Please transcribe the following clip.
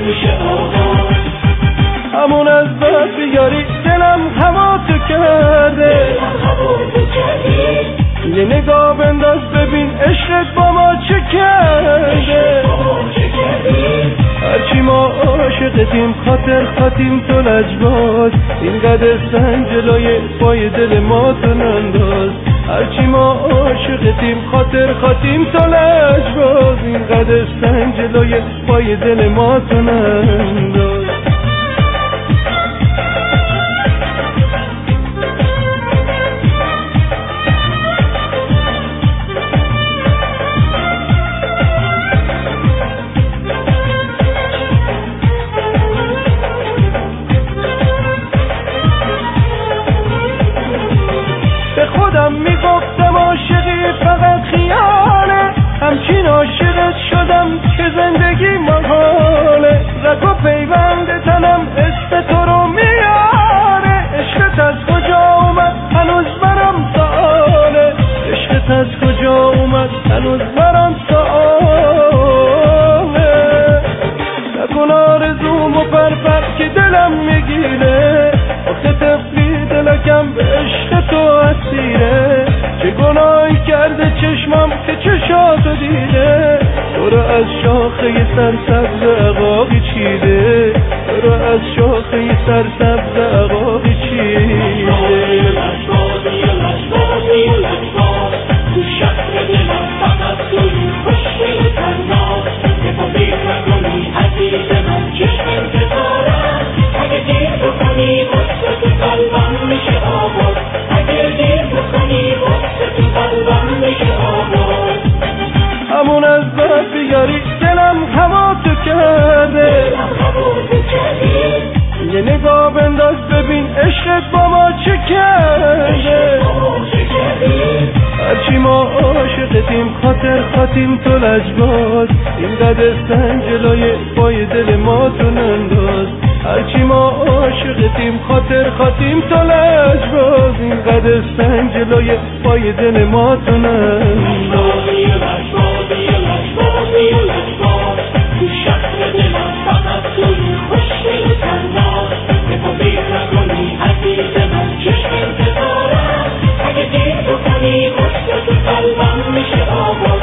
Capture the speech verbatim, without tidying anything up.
میشه آقا. همون از بس بیاری دلم هوا تو کرده، یه نگاه بنداز ببین عشقت با ما چه کرده. هرچی ما عاشقتیم خاطر خاتیم تو لجباز، اینقدر سنگ جلوی پای دل ما تو ننداز. هرچی ما عاشقتیم خاطر خاتیم تو لجباز، اینقدر سنگ جلوی پای دل ما تو ننداز. خودم میگفتم عاشقی فقط خیاله، همچین عاشقت شدم که زندگی محاله. رگ و پیوند تنم اسم تو رو میاره، عشقت از کجا اومد هنوز برام سواله. عشقت از کجا اومد هنوز برام سواله. نکن آرزومو پرپر که دلم میگیره، آخه طفلی دلکم به عشق تو اسیره. چه گناهی کرده چشمم که چشاتو دیده، تو رو از شاخه سرسبز عقاقی چیده، تو رو از شاخه سرسبز عقاقی چیده. تو شخص دلم فقط توی خوشگل تنها، که با فکر نکنی عزیز من چشم انتظارم. اگه دیر بکنی وقت تو قلبم میشه آباد، اگه دیر بکنی وقت تو قلبم میشه آباد. همون از بس بیاری دلم هوا تو کرده، یه نگاه بنداز ببین عشقت با ما چه کرده. هرچی ما عاشقتیم خاطر خاتیم تو لجباز، اینقدر سنگ جلوی پای دل ما تو ننداز. هرچی ما عاشقتیم خاطر خاتیم تو لجباز، اینقدر سنگ جلوی پای دل ما تو ننداز. تو شخص دلم فقط توی خوشگل تنها، که با فکر نکنی عزیز من چشم انتظارم. اگه دیر بکنی وقت تو قلبم میشه آباد.